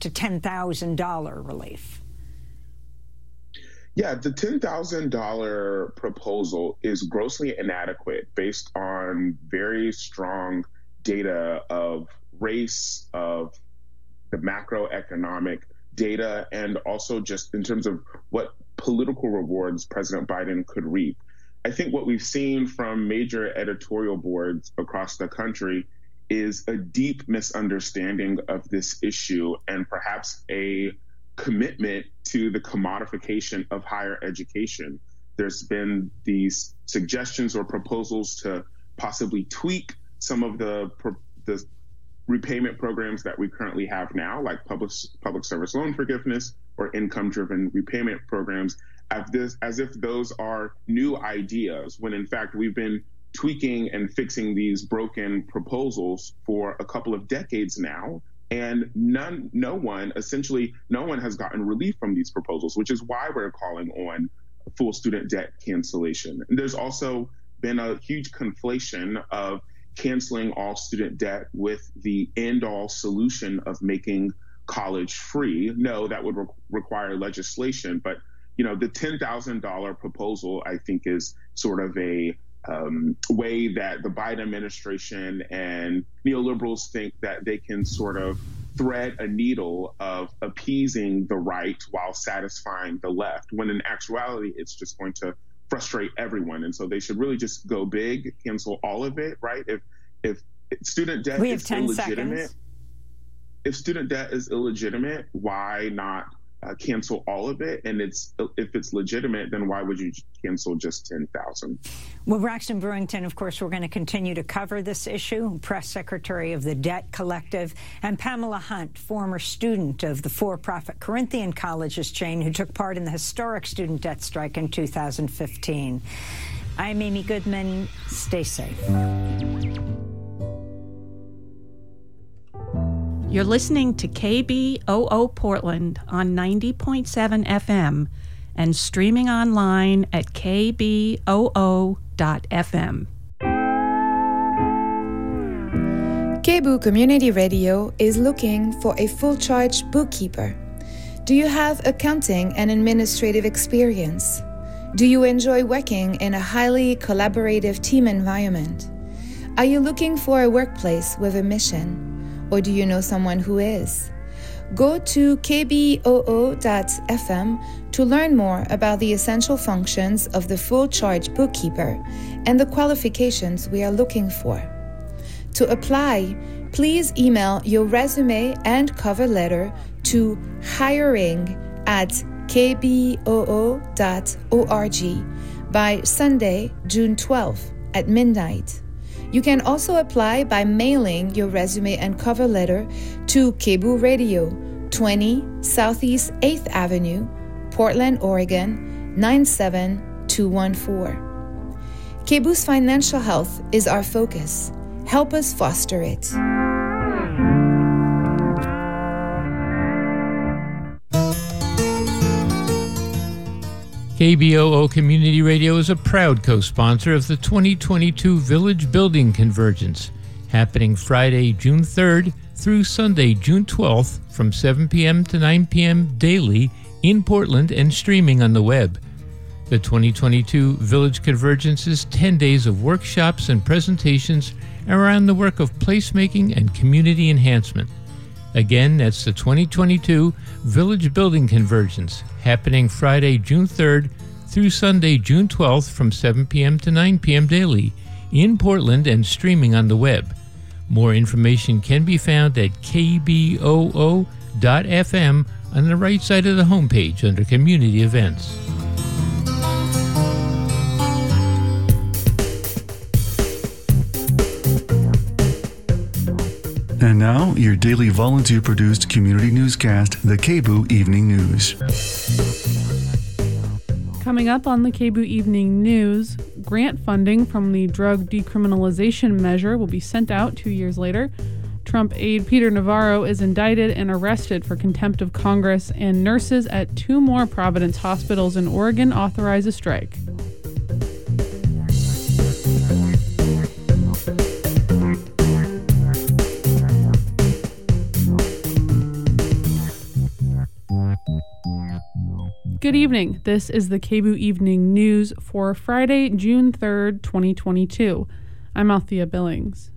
to $10,000 relief. Yeah, the $10,000 proposal is grossly inadequate based on very strong data of race, of the macroeconomic data, and also just in terms of what political rewards President Biden could reap. I think what we've seen from major editorial boards across the country is a deep misunderstanding of this issue and perhaps a commitment to the commodification of higher education. There's been these suggestions or proposals to possibly tweak some of the repayment programs that we currently have now, like public service loan forgiveness or income-driven repayment programs, as if those are new ideas, when in fact we've been tweaking and fixing these broken proposals for a couple of decades now. And no one has gotten relief from these proposals, which is why we're calling on full student debt cancellation. And there's also been a huge conflation of canceling all student debt with the end-all solution of making college free. No, that would require legislation, but the $10,000 proposal, I think, is sort of a way that the Biden administration and neoliberals think that they can sort of thread a needle of appeasing the right while satisfying the left, when in actuality, it's just going to frustrate everyone. And so they should really just go big, cancel all of it, right? If student debt is illegitimate, if student debt is illegitimate, why not cancel all of it? And if it's legitimate, then why would you cancel just 10,000? Well, Braxton Brewington, of course, we're going to continue to cover this issue. Press Secretary of the Debt Collective, and Pamela Hunt, former student of the for-profit Corinthian Colleges chain who took part in the historic student debt strike in 2015. I'm Amy Goodman. Stay safe. You're listening to KBOO Portland on 90.7 FM and streaming online at kboo.fm. KBOO Community Radio is looking for a full-charge bookkeeper. Do you have accounting and administrative experience? Do you enjoy working in a highly collaborative team environment? Are you looking for a workplace with a mission? Or do you know someone who is? Go to kboo.fm to learn more about the essential functions of the full-charge bookkeeper and the qualifications we are looking for. To apply, please email your resume and cover letter to hiring@kboo.org by Sunday, June 12th at midnight. You can also apply by mailing your resume and cover letter to KBOO Radio, 20 Southeast 8th Avenue, Portland, Oregon, 97214. KBOO's financial health is our focus. Help us foster it. KBOO Community Radio is a proud co-sponsor of the 2022 Village Building Convergence, happening Friday, June 3rd through Sunday, June 12th from 7 p.m. to 9 p.m. daily in Portland and streaming on the web. The 2022 Village Convergence is 10 days of workshops and presentations around the work of placemaking and community enhancement. Again, that's the 2022 Village Building Convergence, happening Friday, June 3rd through Sunday, June 12th from 7 p.m. to 9 p.m. daily in Portland and streaming on the web. More information can be found at kboo.fm on the right side of the homepage under Community Events. And now, your daily volunteer-produced community newscast, the KBOO Evening News. Coming up on the KBOO Evening News, grant funding from the drug decriminalization measure will be sent out 2 years later. Trump aide Peter Navarro is indicted and arrested for contempt of Congress, and nurses at 2 more Providence hospitals in Oregon authorize a strike. Good evening. This is the KBOO Evening News for Friday, June 3rd, 2022. I'm Althea Billings.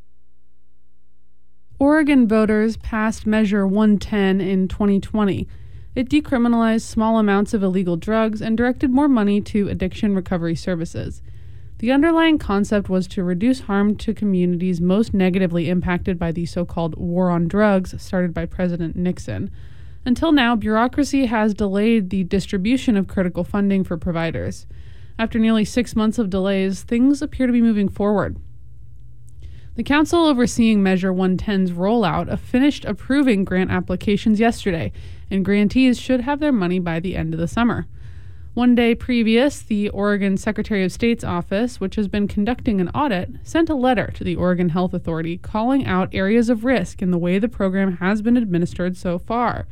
Oregon voters passed Measure 110 in 2020. It decriminalized small amounts of illegal drugs and directed more money to addiction recovery services. The underlying concept was to reduce harm to communities most negatively impacted by the so-called war on drugs started by President Nixon. Until now, bureaucracy has delayed the distribution of critical funding for providers. After nearly 6 months of delays, things appear to be moving forward. The council overseeing Measure 110's rollout finished approving grant applications yesterday, and grantees should have their money by the end of the summer. One day previous, the Oregon Secretary of State's office, which has been conducting an audit, sent a letter to the Oregon Health Authority calling out areas of risk in the way the program has been administered so far.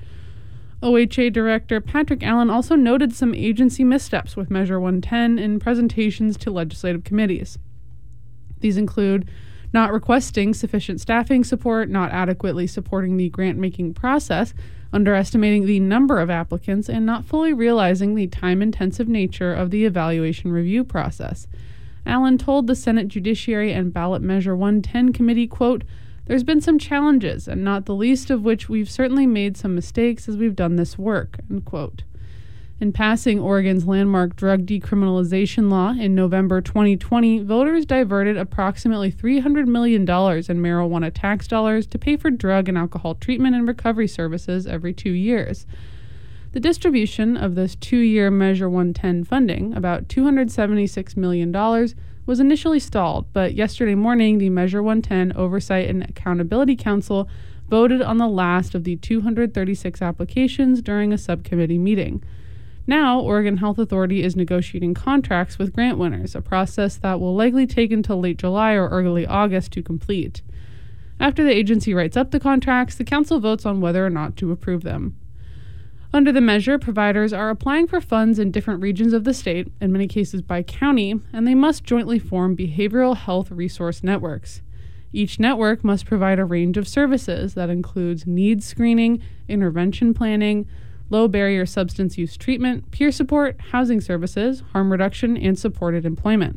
OHA Director Patrick Allen also noted some agency missteps with Measure 110 in presentations to legislative committees. These include not requesting sufficient staffing support, not adequately supporting the grant-making process, underestimating the number of applicants, and not fully realizing the time-intensive nature of the evaluation review process. Allen told the Senate Judiciary and Ballot Measure 110 Committee, quote, "There's been some challenges, and not the least of which we've certainly made some mistakes as we've done this work," end quote. In passing Oregon's landmark drug decriminalization law in November 2020, voters diverted approximately $300 million in marijuana tax dollars to pay for drug and alcohol treatment and recovery services every 2 years. The distribution of this 2-year Measure 110 funding, about $276 million, was initially stalled, but yesterday morning the Measure 110 Oversight and Accountability Council voted on the last of the 236 applications during a subcommittee meeting. Now, Oregon Health Authority is negotiating contracts with grant winners, a process that will likely take until late July or early August to complete. After the agency writes up the contracts, the council votes on whether or not to approve them. Under the measure, providers are applying for funds in different regions of the state, in many cases by county, and they must jointly form behavioral health resource networks. Each network must provide a range of services that includes needs screening, intervention planning, low-barrier substance use treatment, peer support, housing services, harm reduction, and supported employment.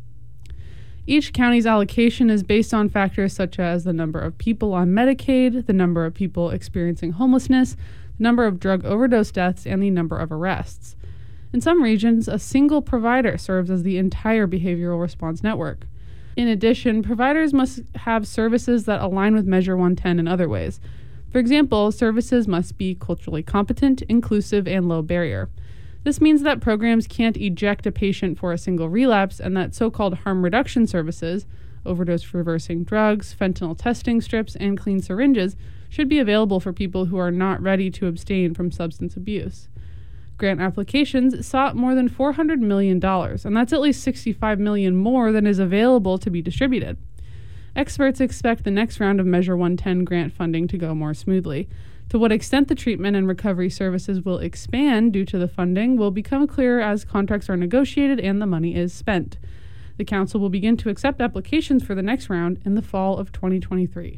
Each county's allocation is based on factors such as the number of people on Medicaid, the number of people experiencing homelessness, the number of drug overdose deaths, and the number of arrests. In some regions, a single provider serves as the entire behavioral response network. In addition, providers must have services that align with Measure 110 in other ways. For example, services must be culturally competent, inclusive, and low barrier. This means that programs can't eject a patient for a single relapse, and that so-called harm reduction services, overdose reversing drugs, fentanyl testing strips, and clean syringes, should be available for people who are not ready to abstain from substance abuse. Grant applications sought more than $400 million, and that's at least $65 million more than is available to be distributed. Experts expect the next round of Measure 110 grant funding to go more smoothly. To what extent the treatment and recovery services will expand due to the funding will become clearer as contracts are negotiated and the money is spent. The council will begin to accept applications for the next round in the fall of 2023.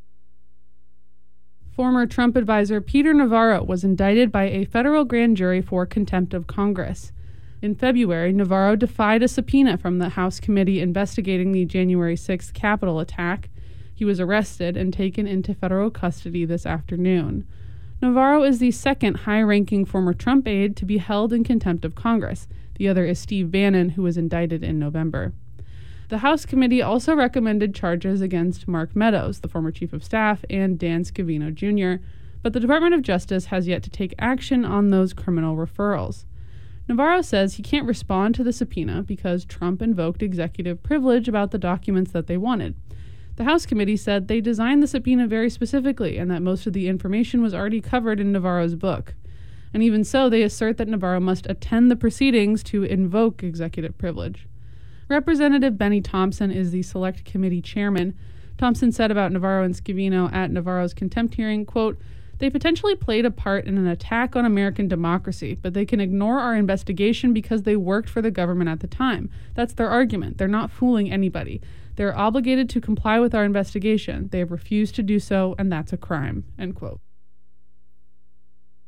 Former Trump advisor Peter Navarro was indicted by a federal grand jury for contempt of Congress. In February, Navarro defied a subpoena from the House committee investigating the January 6th Capitol attack. He was arrested and taken into federal custody this afternoon. Navarro is the second high-ranking former Trump aide to be held in contempt of Congress. The other is Steve Bannon, who was indicted in November. The House committee also recommended charges against Mark Meadows, the former chief of staff, and Dan Scavino Jr., but the Department of Justice has yet to take action on those criminal referrals. Navarro says he can't respond to the subpoena because Trump invoked executive privilege about the documents that they wanted. The House committee said they designed the subpoena very specifically and that most of the information was already covered in Navarro's book. And even so, they assert that Navarro must attend the proceedings to invoke executive privilege. Representative Benny Thompson is the Select Committee chairman. Thompson said about Navarro and Scavino at Navarro's contempt hearing, quote, "They potentially played a part in an attack on American democracy, but they can ignore our investigation because they worked for the government at the time. That's their argument. They're not fooling anybody. They're obligated to comply with our investigation. They have refused to do so, and that's a crime," end quote.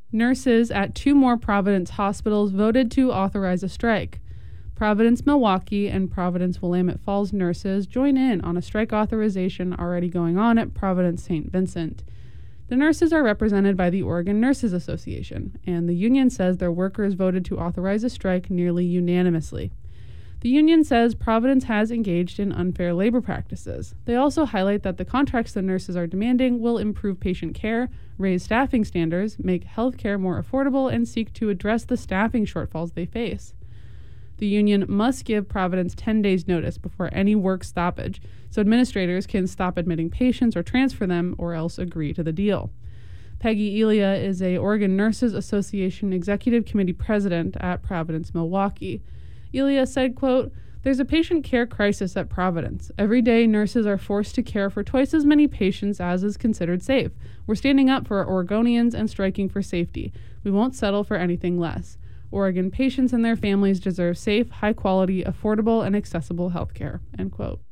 Nurses at 2 more Providence hospitals voted to authorize a strike. Providence Milwaukee and Providence Willamette Falls nurses join in on a strike authorization already going on at Providence St. Vincent. The nurses are represented by the Oregon Nurses Association, and the union says their workers voted to authorize a strike nearly unanimously. The union says Providence has engaged in unfair labor practices. They also highlight that the contracts the nurses are demanding will improve patient care, raise staffing standards, make health care more affordable, and seek to address the staffing shortfalls they face. The union must give Providence 10 days' notice before any work stoppage, so administrators can stop admitting patients or transfer them, or else agree to the deal. Peggy Elia is a Oregon Nurses Association Executive Committee president at Providence Milwaukee. Elia said, quote, "There's a patient care crisis at Providence. Every day, nurses are forced to care for twice as many patients as is considered safe. We're standing up for our Oregonians and striking for safety. We won't settle for anything less. Oregon patients and their families deserve safe, high-quality, affordable, and accessible health care," end quote.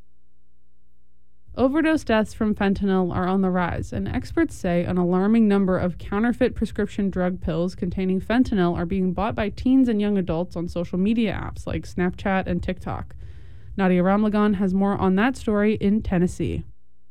Overdose deaths from fentanyl are on the rise, and experts say an alarming number of counterfeit prescription drug pills containing fentanyl are being bought by teens and young adults on social media apps like Snapchat and TikTok. Nadia Ramlagan has more on that story in Tennessee.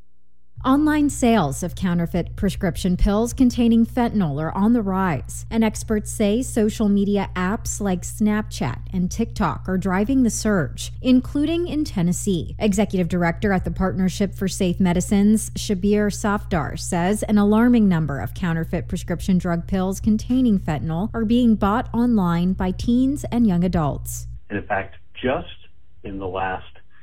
Online sales of counterfeit prescription pills containing fentanyl are on the rise, and experts say social media apps like Snapchat and TikTok are driving the surge, including in Tennessee. Executive Director at the Partnership for Safe Medicines, Shabir Safdar, says an alarming number of counterfeit prescription drug pills containing fentanyl are being bought online by teens and young adults. And in fact, just in the last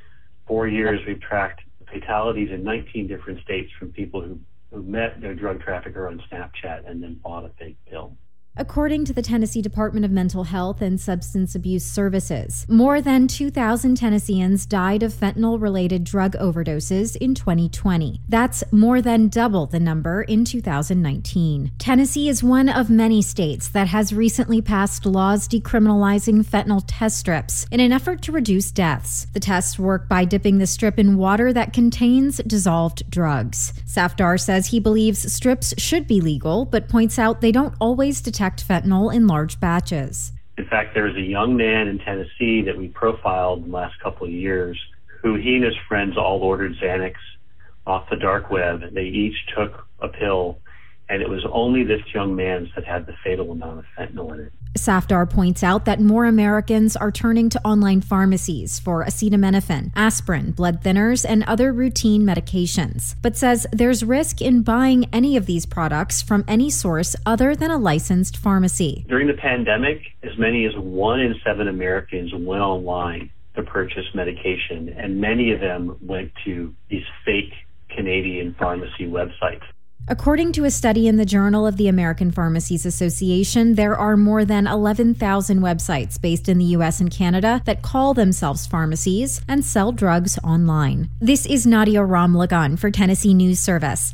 4 years, we've tracked fatalities in 19 different states from people who met their drug trafficker on Snapchat and then bought a fake pill. According to the Tennessee Department of Mental Health and Substance Abuse Services, more than 2,000 Tennesseans died of fentanyl-related drug overdoses in 2020. That's more than double the number in 2019. Tennessee is one of many states that has recently passed laws decriminalizing fentanyl test strips in an effort to reduce deaths. The tests work by dipping the strip in water that contains dissolved drugs. Safdar says he believes strips should be legal, but points out they don't always detect fentanyl in large batches. In fact, there was a young man in Tennessee that we profiled in the last couple of years who he and his friends all ordered Xanax off the dark web. They each took a pill, and it was only this young man's that had the fatal amount of fentanyl in it. Safdar points out that more Americans are turning to online pharmacies for acetaminophen, aspirin, blood thinners, and other routine medications, but says there's risk in buying any of these products from any source other than a licensed pharmacy. During the pandemic, as many as 1 in 7 Americans went online to purchase medication, and many of them went to these fake Canadian pharmacy websites. According to a study in the Journal of the American Pharmacies Association, there are more than 11,000 websites based in the U.S. and Canada that call themselves pharmacies and sell drugs online. This is Nadia Ramlagan for Tennessee News Service.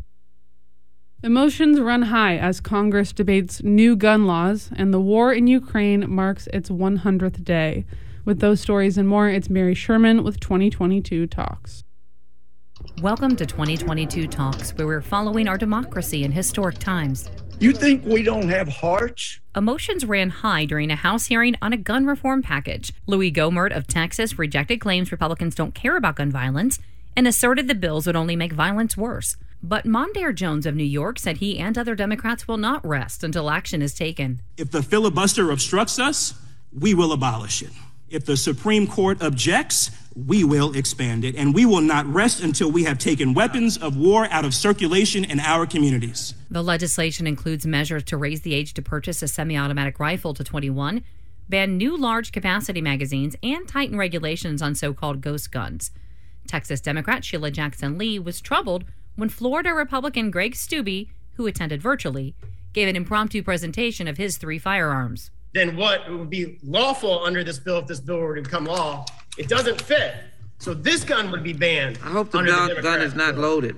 Emotions run high as Congress debates new gun laws, and the war in Ukraine marks its 100th day. With those stories and more, it's Mary Sherman with 2022 Talks. Welcome to 2022 Talks, where we're following our democracy in historic times. You think we don't have hearts? Emotions ran high during a House hearing on a gun reform package. Louis Gohmert of Texas rejected claims Republicans don't care about gun violence and asserted the bills would only make violence worse. But Mondaire Jones of New York said he and other Democrats will not rest until action is taken. If the filibuster obstructs us, we will abolish it. If the Supreme Court objects, we will expand it, and we will not rest until we have taken weapons of war out of circulation in our communities. The legislation includes measures to raise the age to purchase a semi-automatic rifle to 21, ban new large-capacity magazines, and tighten regulations on so-called ghost guns. Texas Democrat Sheila Jackson Lee was troubled when Florida Republican Greg Steube, who attended virtually, gave an impromptu presentation of his 3 firearms. Then what would be lawful under this bill if this bill were to become law? It doesn't fit. So this gun would be banned. I hope the gun is not loaded.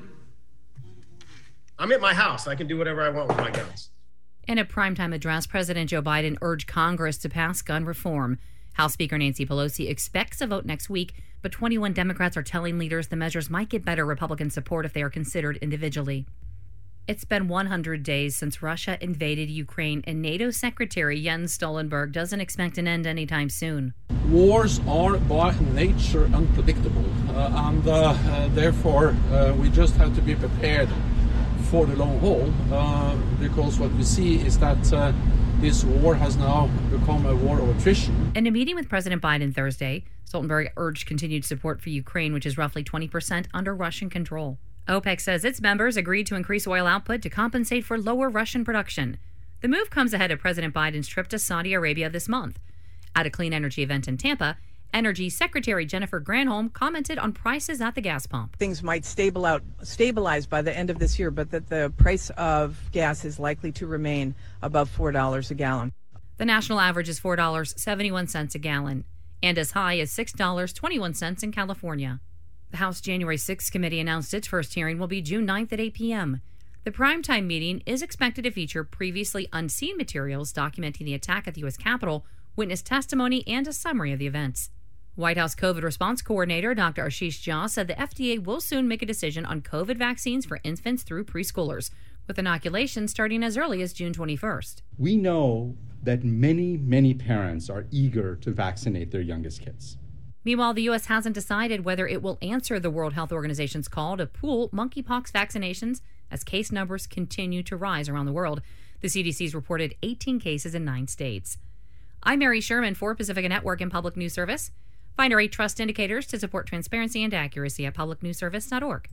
I'm at my house. I can do whatever I want with my guns. In a primetime address, President Joe Biden urged Congress to pass gun reform. House Speaker Nancy Pelosi expects a vote next week, but 21 Democrats are telling leaders the measures might get better Republican support if they are considered individually. It's been 100 days since Russia invaded Ukraine, and NATO Secretary Jens Stoltenberg doesn't expect an end anytime soon. Wars are by nature unpredictable, and therefore we just have to be prepared for the long haul, because what we see is that this war has now become a war of attrition. In a meeting with President Biden Thursday, Stoltenberg urged continued support for Ukraine, which is roughly 20% under Russian control. OPEC says its members agreed to increase oil output to compensate for lower Russian production. The move comes ahead of President Biden's trip to Saudi Arabia this month. At a clean energy event in Tampa, Energy Secretary Jennifer Granholm commented on prices at the gas pump. Things might stabilize by the end of this year, but that the price of gas is likely to remain above $4 a gallon. The national average is $4.71 a gallon, and as high as $6.21 in California. The House January 6th committee announced its first hearing will be June 9th at 8 p.m. The primetime meeting is expected to feature previously unseen materials documenting the attack at the U.S. Capitol, witness testimony, and a summary of the events. White House COVID response coordinator Dr. Ashish Jha said the FDA will soon make a decision on COVID vaccines for infants through preschoolers, with inoculation starting as early as June 21st. We know that many parents are eager to vaccinate their youngest kids. Meanwhile, the U.S. hasn't decided whether it will answer the World Health Organization's call to pool monkeypox vaccinations as case numbers continue to rise around the world. The CDC's reported 18 cases in 9 states. I'm Mary Sherman for Pacifica Network and Public News Service. Find our 8 trust indicators to support transparency and accuracy at publicnewsservice.org.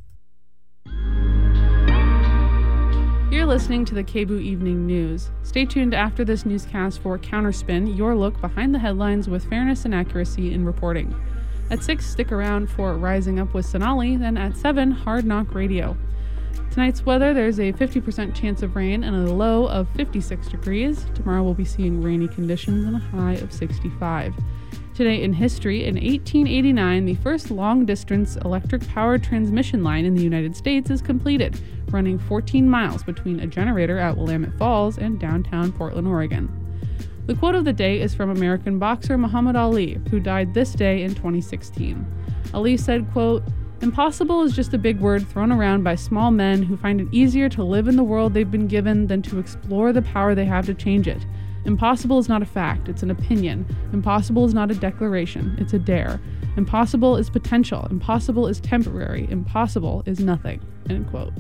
You're listening to the KBOO Evening News. Stay tuned after this newscast for Counterspin, your look behind the headlines with fairness and accuracy in reporting. At 6, stick around for Rising Up with Sonali, then at 7, Hard Knock Radio. Tonight's weather, there's a 50% chance of rain and a low of 56 degrees. Tomorrow we'll be seeing rainy conditions and a high of 65. Today in history, in 1889, the first long-distance electric-powered transmission line in the United States is completed, running 14 miles between a generator at Willamette Falls and downtown Portland, Oregon. The quote of the day is from American boxer Muhammad Ali, who died this day in 2016. Ali said, quote, "Impossible is just a big word thrown around by small men who find it easier to live in the world they've been given than to explore the power they have to change it. Impossible is not a fact, it's an opinion. Impossible is not a declaration, it's a dare. Impossible is potential. Impossible is temporary. Impossible is nothing." End quote.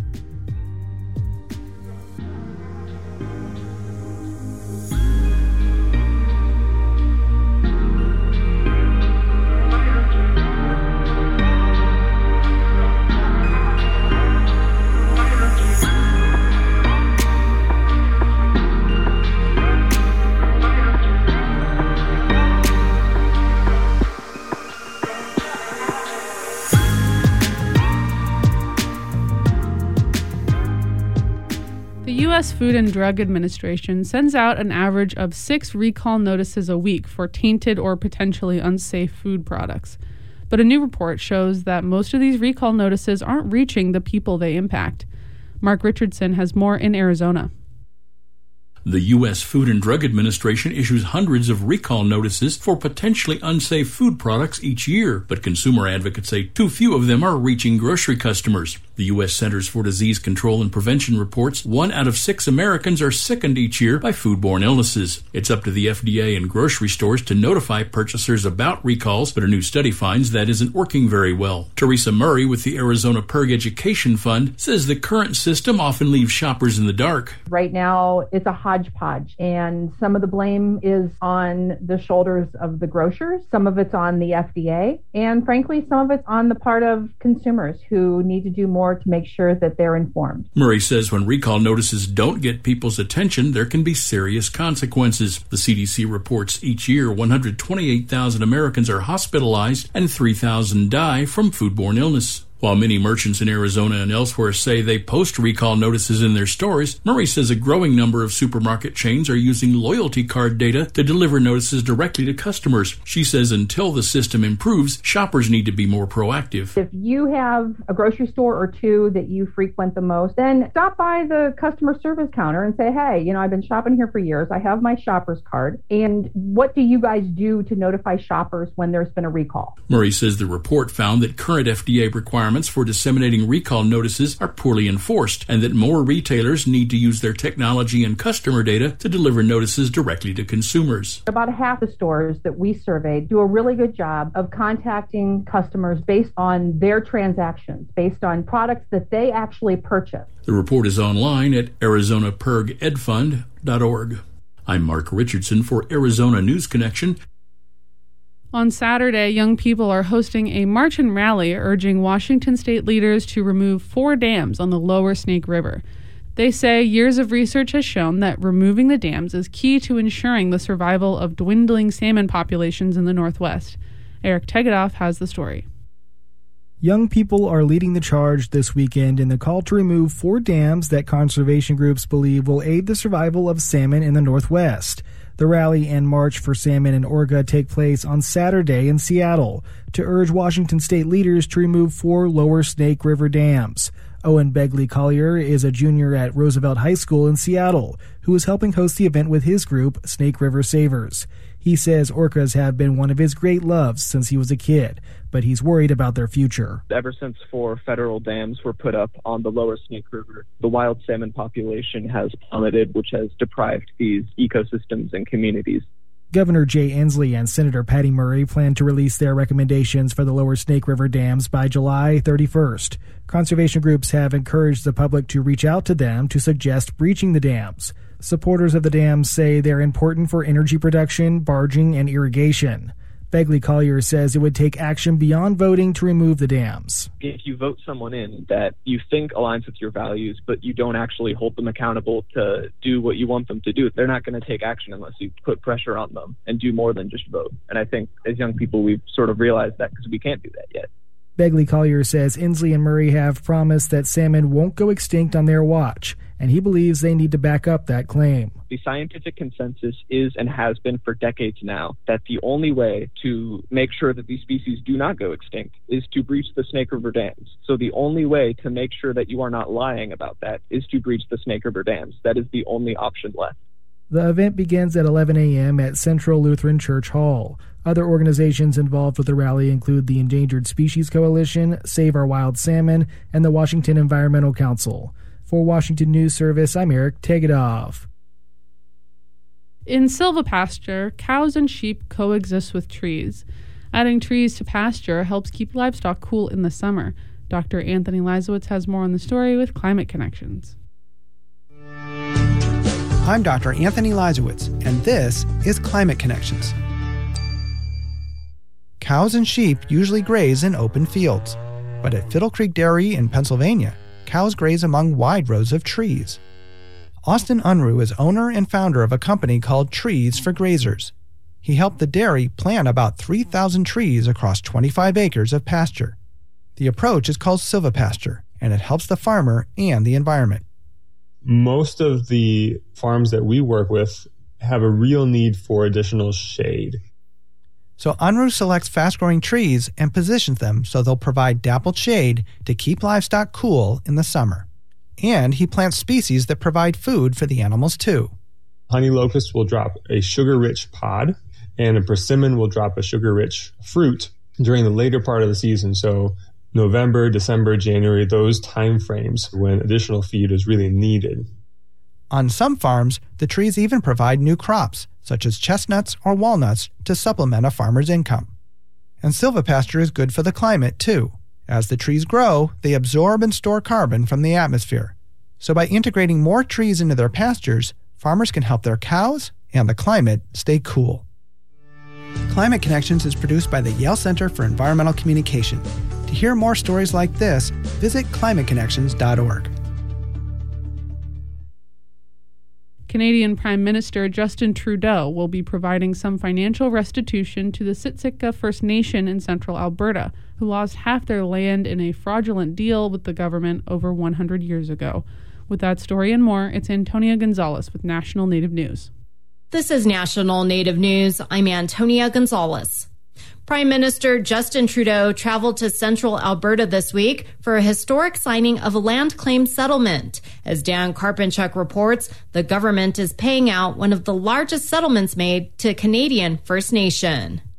The U.S. Food and Drug Administration sends out an average of 6 recall notices a week for tainted or potentially unsafe food products. But a new report shows that most of these recall notices aren't reaching the people they impact. Mark Richardson has more in Arizona. The U.S. Food and Drug Administration issues hundreds of recall notices for potentially unsafe food products each year, but consumer advocates say too few of them are reaching grocery customers. The U.S. Centers for Disease Control and Prevention reports 1 out of 6 Americans are sickened each year by foodborne illnesses. It's up to the FDA and grocery stores to notify purchasers about recalls, but a new study finds that isn't working very well. Teresa Murray with the Arizona PERG Education Fund says the current system often leaves shoppers in the dark. Right now, it's a hodgepodge, and some of the blame is on the shoulders of the grocers, some of it's on the FDA, and frankly, some of it's on the part of consumers who need to do more to make sure that they're informed. Murray says when recall notices don't get people's attention, there can be serious consequences. The CDC reports each year 128,000 Americans are hospitalized and 3,000 die from foodborne illness. While many merchants in Arizona and elsewhere say they post recall notices in their stores, Murray says a growing number of supermarket chains are using loyalty card data to deliver notices directly to customers. She says until the system improves, shoppers need to be more proactive. If you have a grocery store or two that you frequent the most, then stop by the customer service counter and say, hey, I've been shopping here for years. I have my shopper's card. And what do you guys do to notify shoppers when there's been a recall? Murray says the report found that current FDA requirements requirements for disseminating recall notices are poorly enforced, and that more retailers need to use their technology and customer data to deliver notices directly to consumers. About half the stores that we surveyed do a really good job of contacting customers based on their transactions, based on products that they actually purchase. The report is online at ArizonaPergEdFund.org. I'm Mark Richardson for Arizona News Connection. On Saturday, young people are hosting a march and rally urging Washington state leaders to remove 4 dams on the lower Snake River. They say years of research has shown that removing the dams is key to ensuring the survival of dwindling salmon populations in the Northwest. Eric Tegedoff has the story. Young people are leading the charge this weekend in the call to remove 4 dams that conservation groups believe will aid the survival of salmon in the Northwest. The rally and march for salmon in Orga take place on Saturday in Seattle to urge Washington state leaders to remove 4 lower Snake River dams. Owen Begley Collier is a junior at Roosevelt High School in Seattle who is helping host the event with his group, Snake River Savers. He says orcas have been one of his great loves since he was a kid, but he's worried about their future. Ever since 4 federal dams were put up on the lower Snake River, the wild salmon population has plummeted, which has deprived these ecosystems and communities. Governor Jay Inslee and Senator Patty Murray plan to release their recommendations for the lower Snake River dams by July 31st. Conservation groups have encouraged the public to reach out to them to suggest breaching the dams. Supporters of the dams say they're important for energy production, barging, and irrigation. Begley Collier says it would take action beyond voting to remove the dams. If you vote someone in that you think aligns with your values, but you don't actually hold them accountable to do what you want them to do, they're not going to take action unless you put pressure on them and do more than just vote. And I think as young people, we've sort of realized that because we can't do that yet. Begley Collier says Inslee and Murray have promised that salmon won't go extinct on their watch, and he believes they need to back up that claim. The scientific consensus is and has been for decades now that the only way to make sure that these species do not go extinct is to breach the Snake River dams. So the only way to make sure that you are not lying about that is to breach the Snake River dams. That is the only option left. The event begins at 11 a.m. at Central Lutheran Church Hall. Other organizations involved with the rally include the Endangered Species Coalition, Save Our Wild Salmon, and the Washington Environmental Council. For Washington News Service, I'm Eric Tegedoff. In silvopasture, cows and sheep coexist with trees. Adding trees to pasture helps keep livestock cool in the summer. Dr. Anthony Leisowitz has more on the story with Climate Connections. I'm Dr. Anthony Leisowitz, and this is Climate Connections. Cows and sheep usually graze in open fields, but at Fiddle Creek Dairy in Pennsylvania, cows graze among wide rows of trees. Austin Unruh is owner and founder of a company called Trees for Grazers. He helped the dairy plant about 3,000 trees across 25 acres of pasture. The approach is called silvopasture, and it helps the farmer and the environment. Most of the farms that we work with have a real need for additional shade. So Unruh selects fast-growing trees and positions them so they'll provide dappled shade to keep livestock cool in the summer. And he plants species that provide food for the animals too. Honey locust will drop a sugar-rich pod, and a persimmon will drop a sugar-rich fruit during the later part of the season. So November, December, January, those time frames when additional feed is really needed. On some farms, the trees even provide new crops, such as chestnuts or walnuts, to supplement a farmer's income. And silvopasture is good for the climate, too. As the trees grow, they absorb and store carbon from the atmosphere. So by integrating more trees into their pastures, farmers can help their cows and the climate stay cool. Climate Connections is produced by the Yale Center for Environmental Communication. To hear more stories like this, visit climateconnections.org. Canadian Prime Minister Justin Trudeau will be providing some financial restitution to the Siksika First Nation in central Alberta, who lost half their land in a fraudulent deal with the government over 100 years ago. With that story and more, it's Antonia Gonzalez with National Native News. This is National Native News. I'm Antonia Gonzalez. Prime Minister Justin Trudeau traveled to central Alberta this week for a historic signing of a land claim settlement. As Dan Karpinchuk reports, the government is paying out one of the largest settlements made to Canadian First Nation.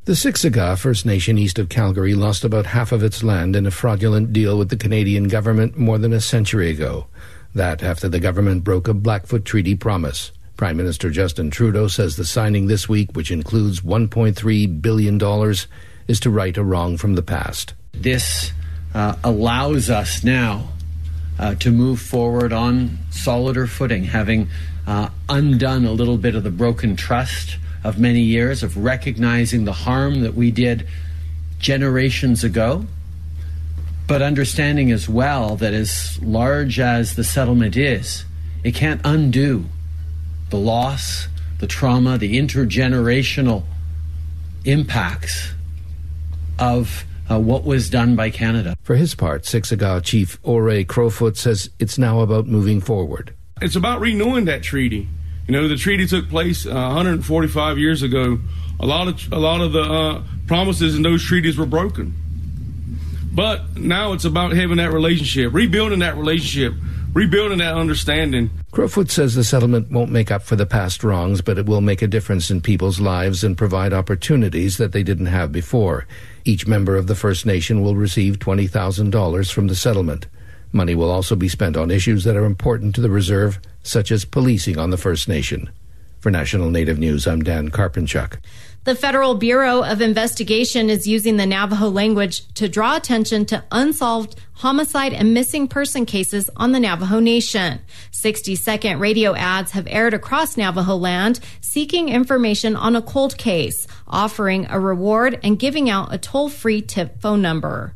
The Siksika First Nation east of Calgary lost about half of its land in a fraudulent deal with the Canadian government more than a century ago. That after the government broke a Blackfoot Treaty promise. Prime Minister Justin Trudeau says the signing this week, which includes $1.3 billion, is to right a wrong from the past. This allows us now to move forward on solider footing, having undone a little bit of the broken trust of many years, of recognizing the harm that we did generations ago, but understanding as well that as large as the settlement is, it can't undo the loss, the trauma, the intergenerational impacts of what was done by Canada. For his part, Siksika Chief Ore Crowfoot says it's now about moving forward. It's about renewing that treaty. You know, the treaty took place 145 years ago. A lot of the promises in those treaties were broken. But now it's about having that relationship, rebuilding that relationship, rebuilding that understanding. Crowfoot says the settlement won't make up for the past wrongs, but it will make a difference in people's lives and provide opportunities that they didn't have before. Each member of the First Nation will receive $20,000 from the settlement. Money will also be spent on issues that are important to the reserve, such as policing on the First Nation. For National Native News, I'm Dan Karpinchuk. The Federal Bureau of Investigation is using the Navajo language to draw attention to unsolved homicide and missing person cases on the Navajo Nation. 60-second radio ads have aired across Navajo land seeking information on a cold case, offering a reward and giving out a toll-free tip phone number.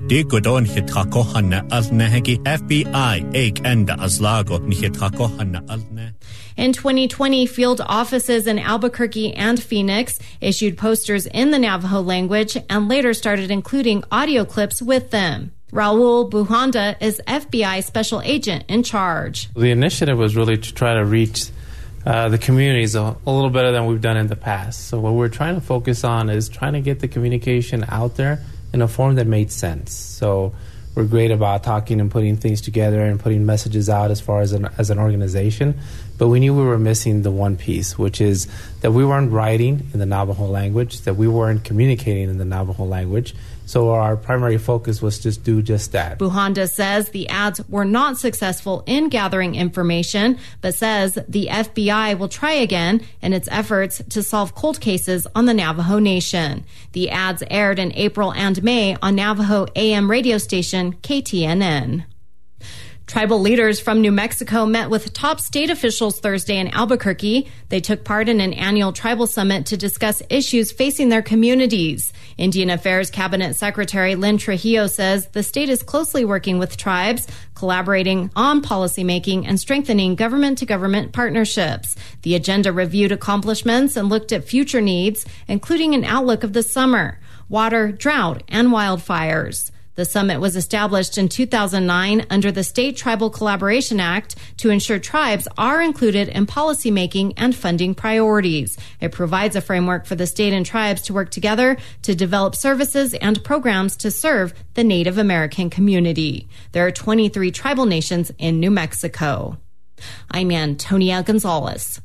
In 2020, field offices in Albuquerque and Phoenix issued posters in the Navajo language and later started including audio clips with them. Raul Buhanda is FBI special agent in charge. The initiative was really to try to reach the communities a little better than we've done in the past. So what we're trying to focus on is trying to get the communication out there in a form that made sense. So we're great about talking and putting things together and putting messages out as far as an organization. But we knew we were missing the one piece, which is that we weren't writing in the Navajo language, that we weren't communicating in the Navajo language. So our primary focus was to do just that. Buhanda says the ads were not successful in gathering information, but says the FBI will try again in its efforts to solve cold cases on the Navajo Nation. The ads aired in April and May on Navajo AM radio station KTNN. Tribal leaders from New Mexico met with top state officials Thursday in Albuquerque. They took part in an annual tribal summit to discuss issues facing their communities. Indian Affairs Cabinet Secretary Lynn Trujillo says the state is closely working with tribes, collaborating on policymaking and strengthening government-to-government partnerships. The agenda reviewed accomplishments and looked at future needs, including an outlook of the summer, water, drought, and wildfires. The summit was established in 2009 under the State Tribal Collaboration Act to ensure tribes are included in policymaking and funding priorities. It provides a framework for the state and tribes to work together to develop services and programs to serve the Native American community. There are 23 tribal nations in New Mexico. I'm Antonia Gonzalez.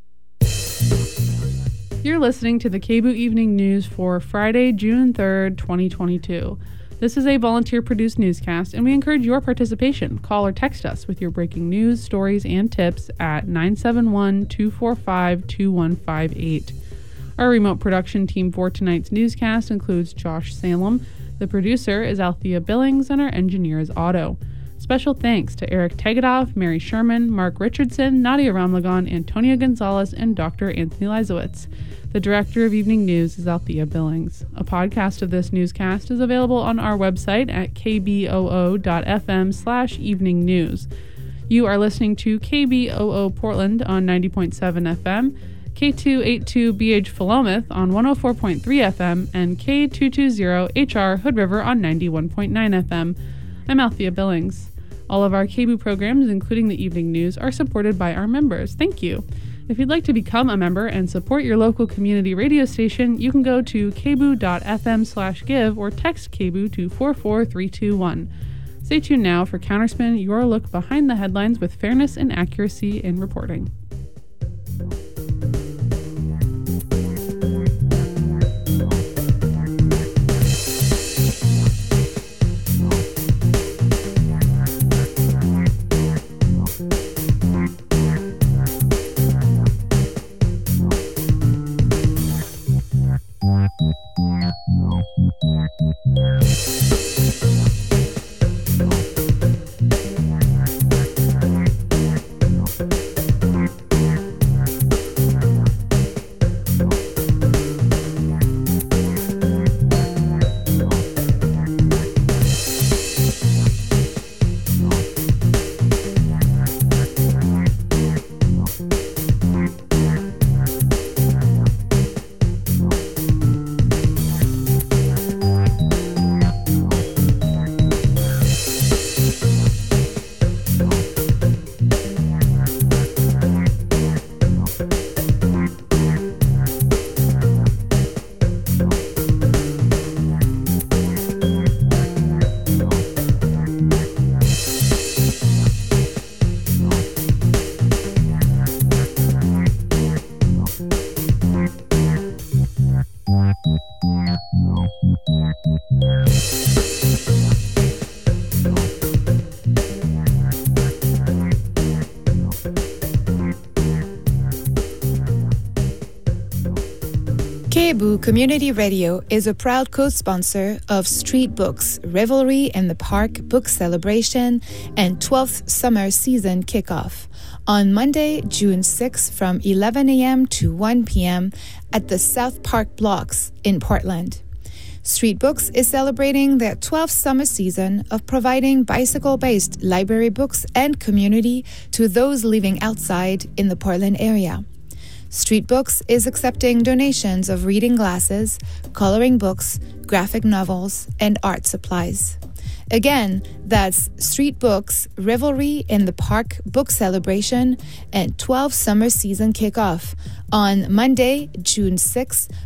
You're listening to the KBOO Evening News for Friday, June 3rd, 2022. This is a volunteer-produced newscast, and we encourage your participation. Call or text us with your breaking news, stories, and tips at 971-245-2158. Our remote production team for tonight's newscast includes Josh Salem. The producer is Althea Billings, and our engineer is Otto. Special thanks to Eric Tegedoff, Mary Sherman, Mark Richardson, Nadia Ramlagan, Antonia Gonzalez, and Dr. Anthony Leisowitz. The director of Evening News is Althea Billings. A podcast of this newscast is available on our website at kboo.fm/evening news. You are listening to KBOO Portland on 90.7 FM, K282BH Philomath on 104.3 FM, and K220HR Hood River on 91.9 FM. I'm Althea Billings. All of our KBOO programs, including the Evening News, are supported by our members. Thank you. If you'd like to become a member and support your local community radio station, you can go to kboo.fm/give or text KBOO to 44321. Stay tuned now for Counterspin, your look behind the headlines with fairness and accuracy in reporting. KBOO Community Radio is a proud co-sponsor of Street Books, Revelry in the Park Book Celebration, and 12th Summer Season Kickoff on Monday, June 6 from 11 a.m. to 1 p.m. at the South Park Blocks in Portland. Street Books is celebrating their 12th summer season of providing bicycle-based library books and community to those living outside in the Portland area. Street Books is accepting donations of reading glasses, coloring books, graphic novels, and art supplies. Again, that's Street Books, Revelry in the Park Book Celebration, and 12th Summer Season Kickoff on Monday, June 6